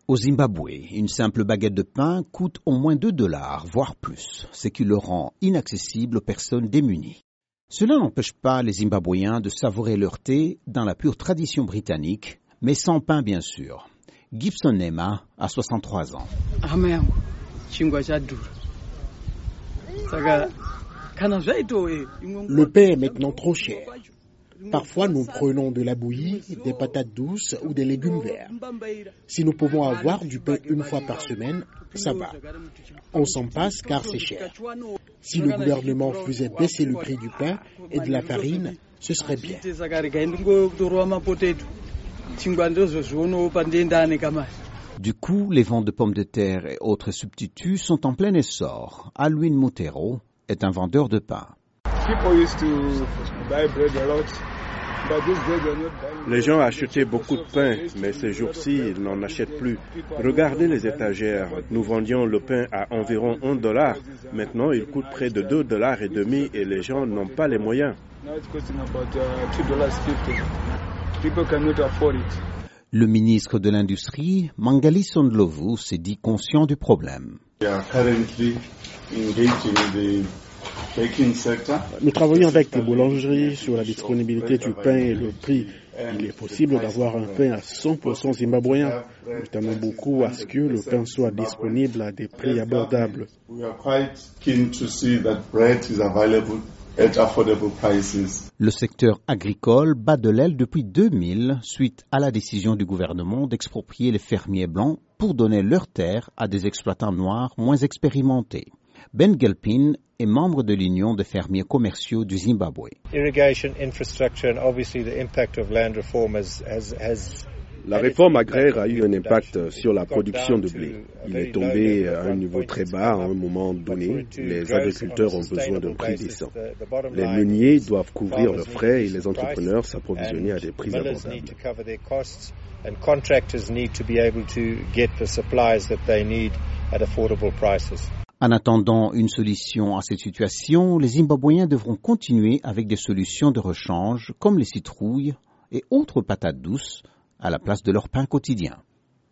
Au Zimbabwe, une simple baguette de pain coûte au moins $2, voire plus, ce qui le rend inaccessible aux personnes démunies. Cela n'empêche pas les Zimbabwéens de savourer leur thé dans la pure tradition britannique, mais sans pain bien sûr. Gibson Nema a 63 ans. Le pain est maintenant trop cher. Parfois, nous prenons de la bouillie, des patates douces ou des légumes verts. Si nous pouvons avoir du pain une fois par semaine, ça va. On s'en passe car c'est cher. Si le gouvernement faisait baisser le prix du pain et de la farine, ce serait bien. Du coup, les ventes de pommes de terre et autres substituts sont en plein essor. Alwin Mutero est un vendeur de pain. Les gens achetaient beaucoup de pain, mais ces jours-ci, ils n'en achètent plus. Regardez les étagères. Nous vendions le pain à environ $1. Maintenant, il coûte près de $2,50 et les gens n'ont pas les moyens. Le ministre de l'Industrie, Mangali Sondlovu, s'est dit conscient du problème. Nous travaillons avec les boulangeries sur la disponibilité du pain et le prix. Il est possible d'avoir un pain à 100% zimbabwéen. Nous tenons beaucoup à ce que le pain soit disponible à des prix abordables. Le secteur agricole bat de l'aile depuis 2000 suite à la décision du gouvernement d'exproprier les fermiers blancs pour donner leurs terres à des exploitants noirs moins expérimentés. Ben Gelpin est membre de l'Union des fermiers commerciaux du Zimbabwe. La réforme agraire a eu un impact sur la production de blé. Il est tombé à un niveau très bas à un moment donné. Les agriculteurs ont besoin d'un prix décent. Les meuniers doivent couvrir leurs frais et les entrepreneurs s'approvisionner à des prix abordables. En attendant une solution à cette situation, les Zimbabwéens devront continuer avec des solutions de rechange comme les citrouilles et autres patates douces à la place de leur pain quotidien.